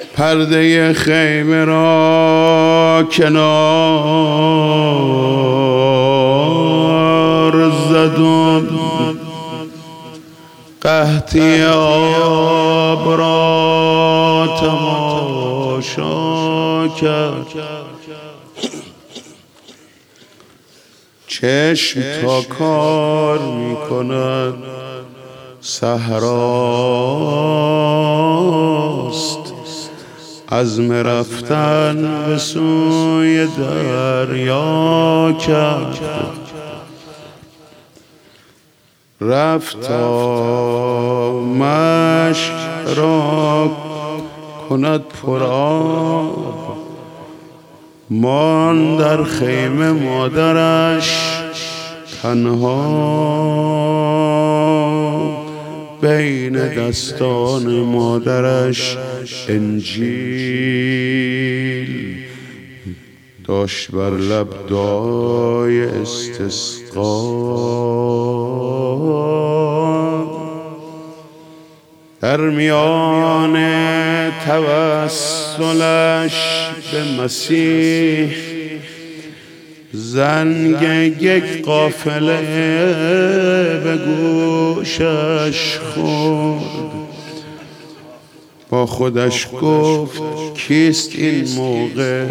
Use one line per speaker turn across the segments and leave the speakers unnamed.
پرده خیمه را کنار زدم، قحطی آب را تماشا کرد. چشم تا کار می کند صحراست، عزم رفتن به سوی دریا کرد. رفت تا مشک را کند پرآب، مان در خیمه مادرش تنها. بین دستان مادرش انجیل داشت بر لب دعای استسقا. در میان توسلش به مسیح زنگ یک قافله به گوشش خورد. با خودش گفت کیست این موقع؟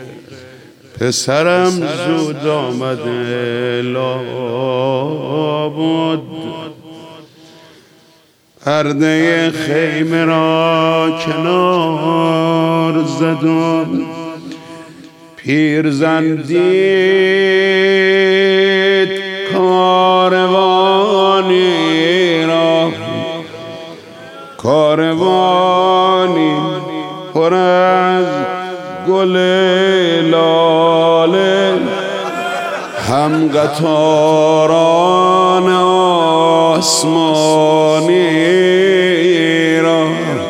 پسرم زود آمده لابد. پرده خیمه را کنار زدم، پیرزن دید کاروانی را، کاروانی پر از گل لاله، هم قطاران آسمانی را.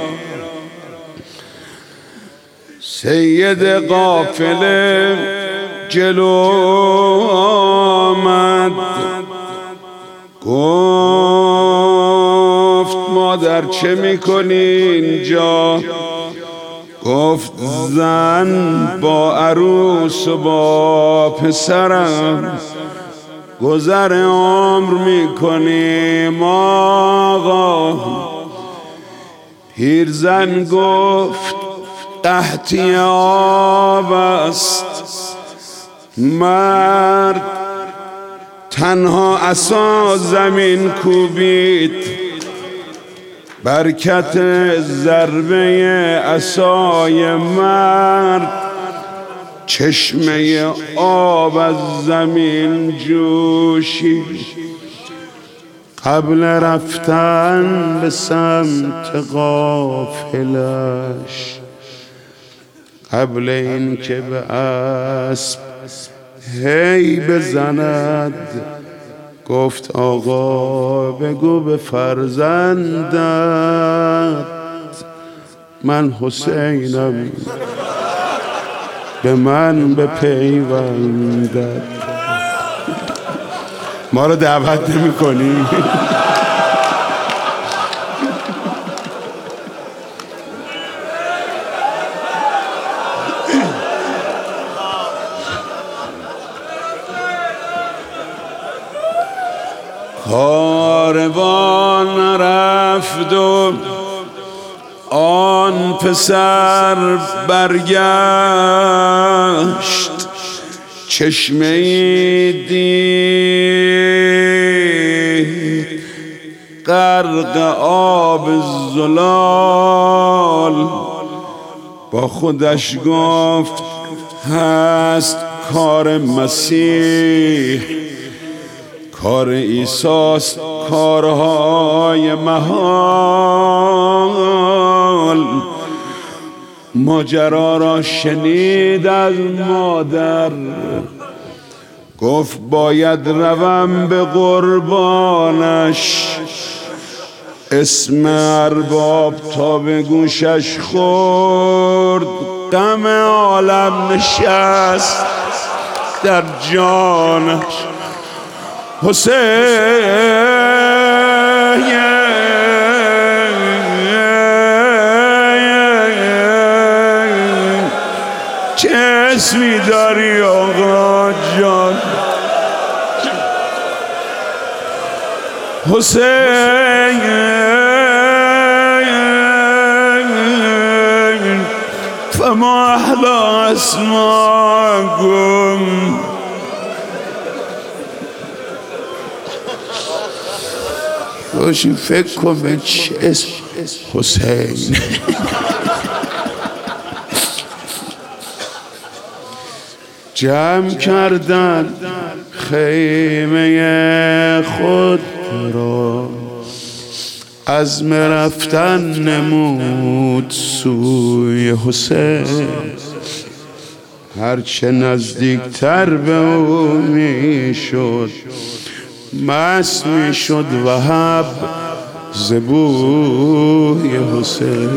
سید قافله جلو آمد، گفت مادر چه میکنی اینجا؟ گفت زن با عروس و با پسرم گذر عمر میکنیم آقا. پیرزن گفت قحطی آب است. مرد تنها عصا زمین کوبید، برکت ضربه عصای مرد چشمه آب از زمین جوشید. قبل رفتن به سمت قافلش، قبل این که به اسب هی بزند، گفت آقا بگو به فرزندت من حسینم، به من بپیوندد. ما رو دعوت نمی کنی؟ کاروان رفت و آن پسر برگشت، چشمه‌ای دید غرق آب زلال. با خودش گفت هست کار مسیح، کار عیسیست کارهای محال. ماجرا را شنید از مادر، گفت باید روم به قربانش. اسم ارباب تا به گوشش خورد، غم عالم نشست در جانش. حسین چه اسمی داری آقا جان؟ حسین فما احلا اسماکم. باشین فکر کن به چه اسم حسین. جمع کردن خیمه خود را، عزم رفتن نمود سوی حسین. هرچه نزدیکتر به او می شد مست می شد وهب ز بوی حسین.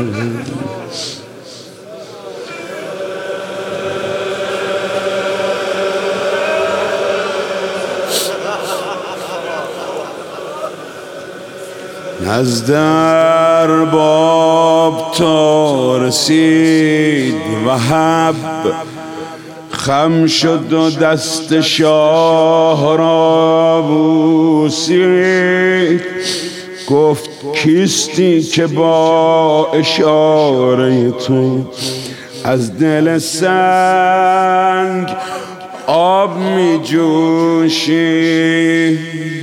نزد ارباب تا رسید وهب، خم شد و دست شاه را بوسید. گفت کیستی که با اشاره تو از دل سنگ آب می جوشی؟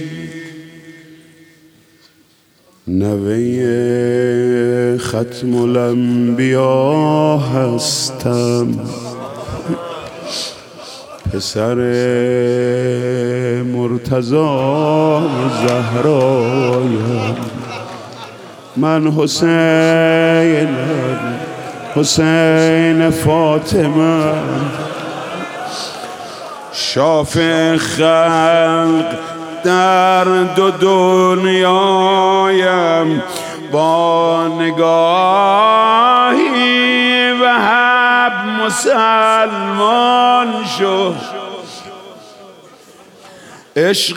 نوه ختم الانبیا هستم، پسر مرتضی زهرایم. من حسینم، حسین فاطمه، شافع خلق در دو دنیایم. با نگاهی وهب مسلمان شد، عشق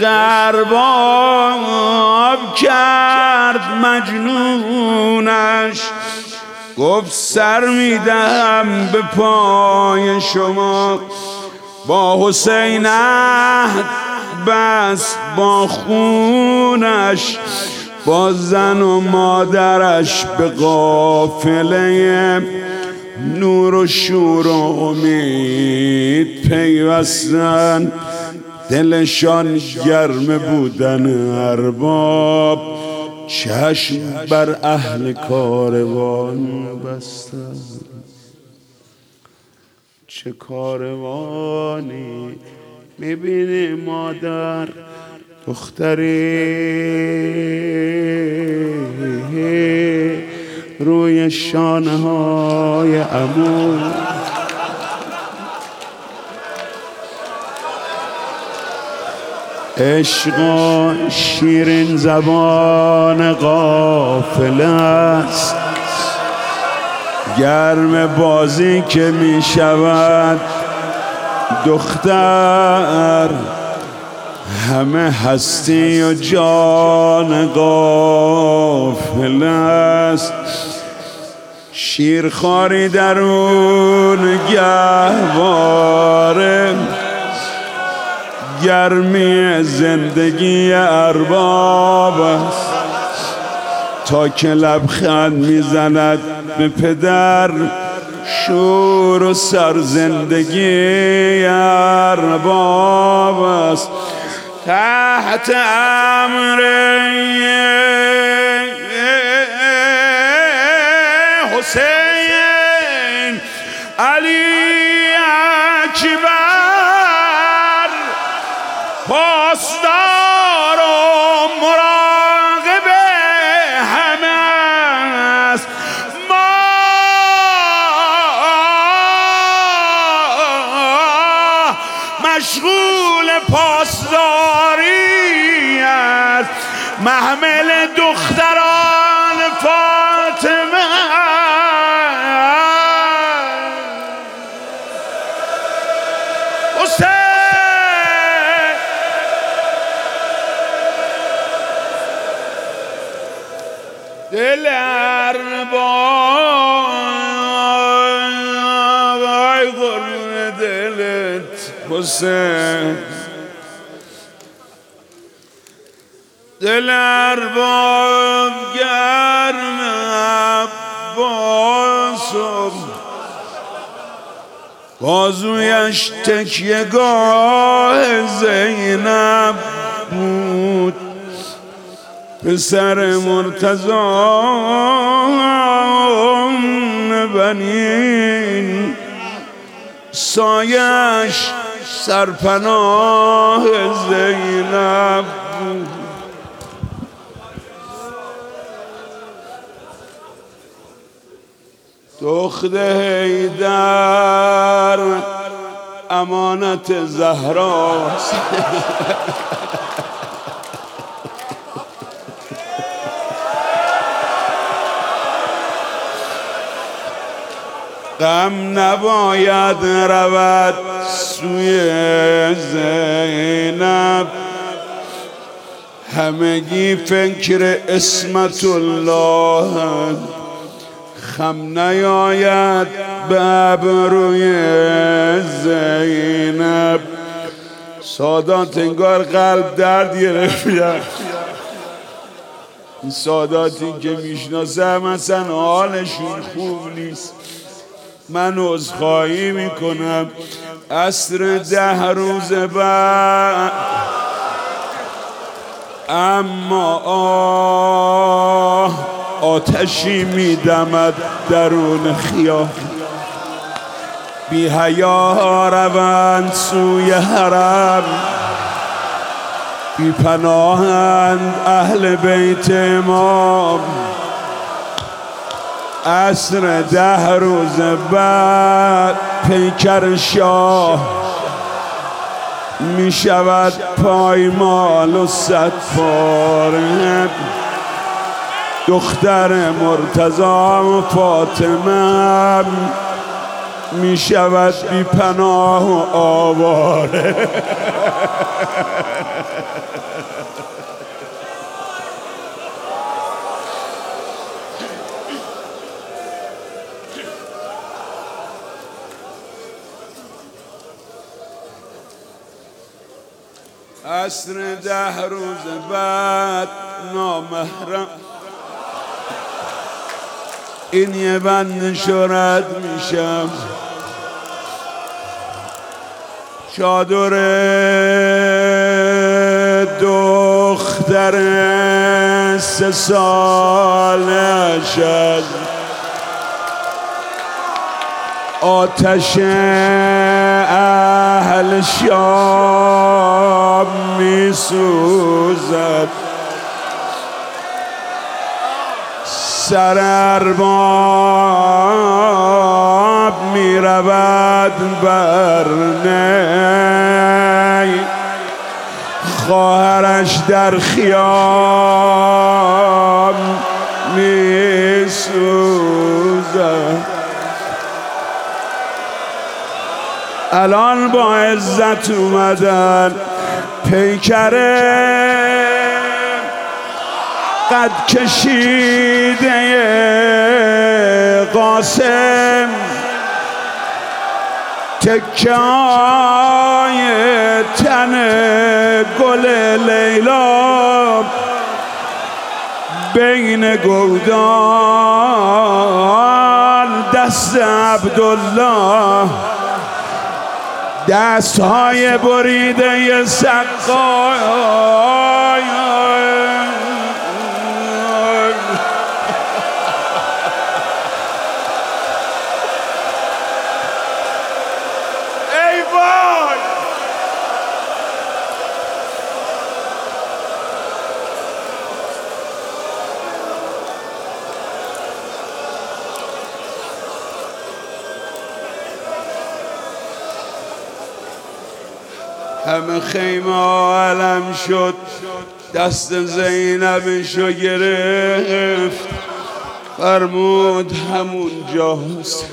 ارباب کرد مجنونش. گفت سر میدهم به پای شما، با حسین عهد بس با خونش. با زن و مادرش به قافله نور و شور و امید پیوستن. دلشان گرم بودن ارباب، چشم بر اهل کاروان بستن. چه کاروانی میبینی مادر، دختری روی شانه های عمو. عشق و شیرین زبان قافله است، گرم بازی که می شود دختر. همه هستی و جان غافل است، شیرخواری درون گهواره. گرمی زندگی ارباب است، تا که لبخند میزند به پدر. شور و سرزندگی ارباب است، تحت امر حسین علی اکبر. پاسدار و مراقب همه است، ما مشغول پاسداری است. محمل دختران فاطمه حسین. دل ارباب حسین دل ارباب گرم عباسم بازویش تکیه گاه زینب بود پسر مرتضی بنین سایش سرپناه زینب بود دخت حیدر امانت زهراست غم نباید رود سوی زینب همگی فکر عصمت الله خم نیاید به ابروی زینب سادات انگار قلب درد گرفتن این ساداتی که میشناسم اصلا حالشون خوب نیست من عذرخواهی میکنم عصر 10 روز بعد اما آتشی میدمد درون خیابان بی حیا روند سوی حرم بی پناهند اهل بیت امام عصر 10 روز بعد پیکر شاه می شود پایمال و 100 پاره دختر مرتضی و فاطمه می شود بی پناه و آواره عصر 10 روز بعد نامحرم این یه بند شرد میشم چادر دختر 3 سالش از آتش اهل شام میسوزد سر ارباب میرود بر نی خواهرش در خیام میسوزد الان با عزت اومدن پیکره قد کشیده قاسم تکای تن گل لیلا بین گودال دست عبدالله دستهای بریده سقای ای وای همه خیمه علم شد دست زینبشو گرفت فرمود همون جاست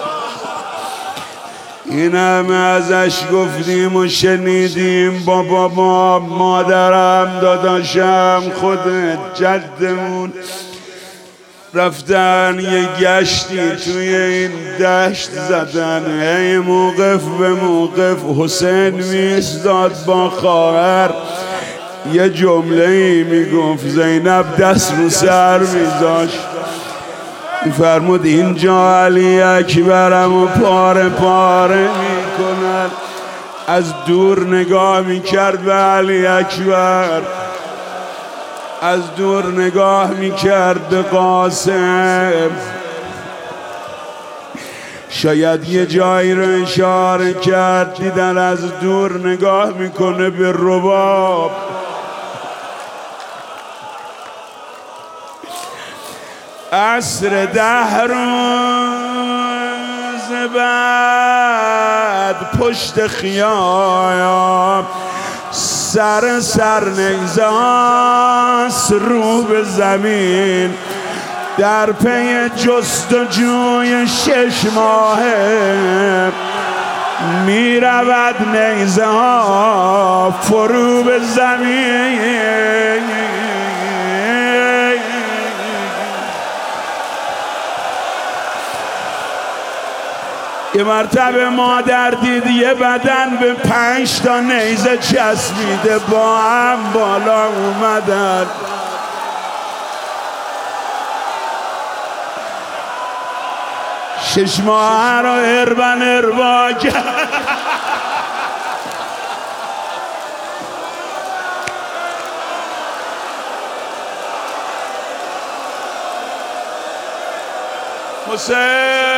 این همه ازش گفتیم و شنیدیم بابا مادرم داداشم خودت جدمون رفتن یه گشتی توی این دشت زدن، هی موقف به موقف حسین میستاد با خواهر یه جمله‌ای میگفت، زینب دست رو سر میذاشت فرمود اینجا علی اکبرم و پاره پاره میکنن. از دور نگاه میکرد به علی اکبر، از دور نگاه میکرد به قاسم، شاید یه جایی رو اشاره کرد، دیدن از دور نگاه میکنه به رباب. عصر 10 روز بعد پشت خیام سر نیزاست رو به زمین، در پی جستجوی 6 ماهه می رود نیزه ها فرو به زمین. یه مرتبه مادر دید یه بدن به 5 تا نیزه چسبیده با هم بالا اومدن. شش ماه را اربا کرد. حسین